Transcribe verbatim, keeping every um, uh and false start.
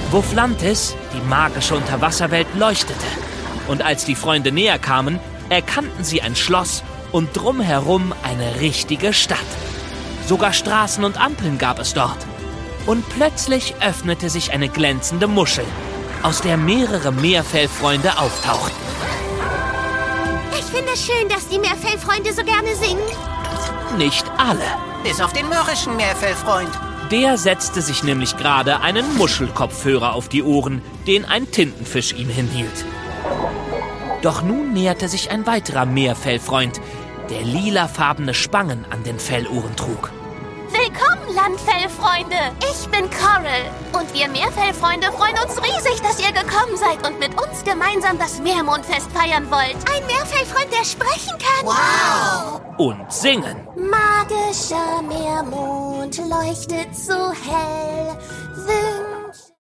Wufflantis, die magische Unterwasserwelt, leuchtete. Und als die Freunde näher kamen, erkannten sie ein Schloss und drumherum eine richtige Stadt. Sogar Straßen und Ampeln gab es dort. Und plötzlich öffnete sich eine glänzende Muschel, aus der mehrere Meerfellfreunde auftauchten. Ich finde es schön, dass die Meerfellfreunde so gerne singen. Nicht alle. Bis auf den mürrischen Meerfellfreund. Der setzte sich nämlich gerade einen Muschelkopfhörer auf die Ohren, den ein Tintenfisch ihm hinhielt. Doch nun näherte sich ein weiterer Meerfellfreund, der lilafarbene Spangen an den Fellohren trug. Willkommen, Landfellfreunde. Ich bin Coral. Und wir Meerfellfreunde freuen uns riesig, dass ihr gekommen seid und mit uns gemeinsam das Meermondfest feiern wollt. Ein Meerfellfreund, der sprechen kann. Wow! Und singen. Magischer Meermond leuchtet so hell. Wünsche